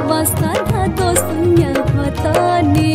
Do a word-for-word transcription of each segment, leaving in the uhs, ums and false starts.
दिलावा साधा दो सुनिया हतानी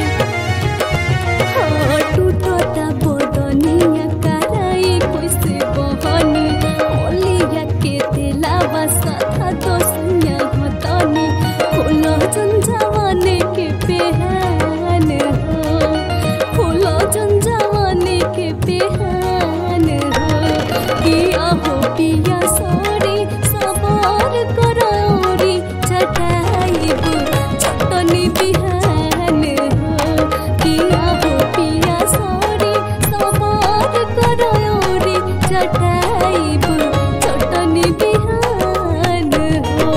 टूटता बदनिया कराई कैसे बहनी होलिया के दिलावा साधा दो सुनिया हतानी फूलो जंजावाने के पेहान हो फूलो जंजावाने के पेहान हो किया हो पिया सोरी सवार करौरी चटाइब चटनी बिहान हो किया हो पिया सोरी सवार करौरी चटाइब चटनी बिहान हो।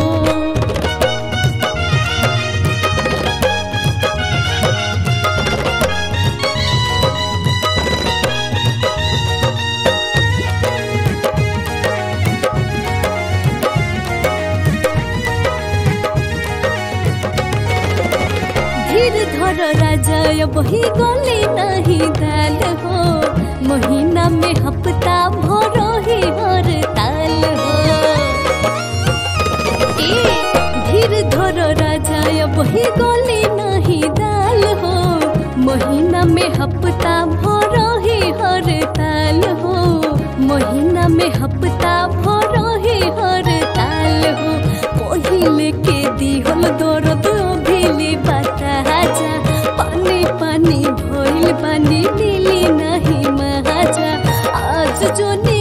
धीर धर राजा वही गली नहीं दाल हो महीना में हफ्ता भर ही हर ताल हो ए धीर धर राजा वही गली नहीं दाल हो महीना में हफ्ता भर ही हर ताल हो महीना में हफ्ता भर ही हर ताल हो पहिले के दिहल दर्द अभिली बताजा पानी पानी भइल पानी मिली नहीं महाजा आज जो